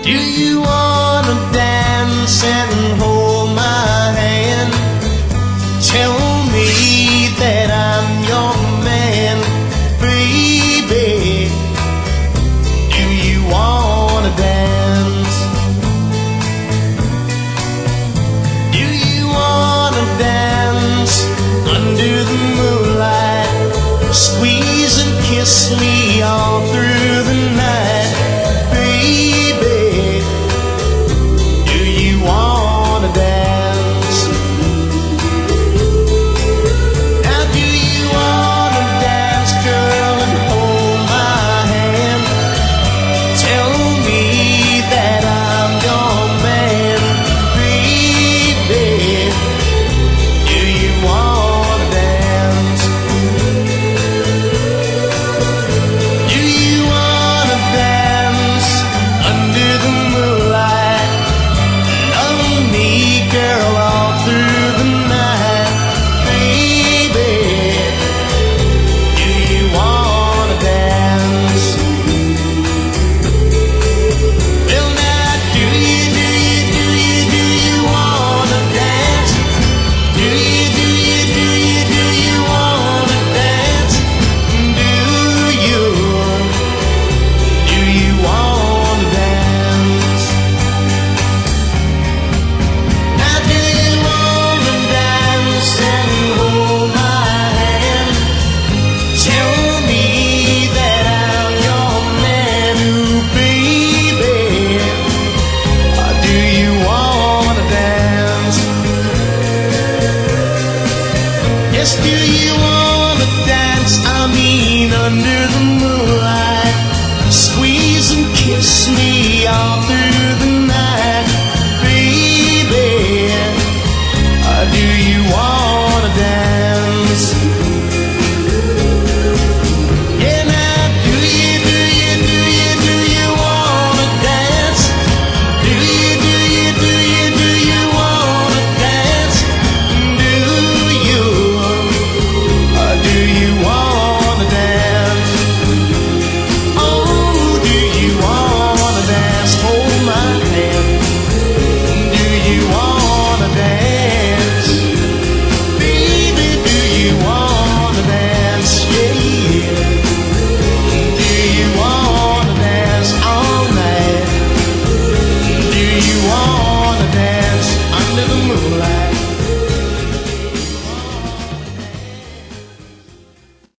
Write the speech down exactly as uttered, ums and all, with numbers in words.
Do you wanna dance and hold my hand? Tell me that I'm your man, baby. Do you wanna dance? Do you wanna dance under the moonlight? Squeeze and kiss me all through the night, baby. Do you wanna dance? Now do you wanna dance, girl, and hold my hand? Tell me that I'm your man, baby. Do you wanna dance? Do you wanna dance under the moonlight? Love me, girl, all through the night, baby. Do you wanna dance? Well, now, do you, do you, do you, do you wanna dance? Do you, do you, do you, do you wanna dance? Do you, do you wanna dance? Now do you wanna dance and hold my hand? Tell me that I'm your man, ooh, baby. Or do you wanna dance? Yes, do you wanna dance? I mean under the moonlight. Squeeze and kiss me all through the night.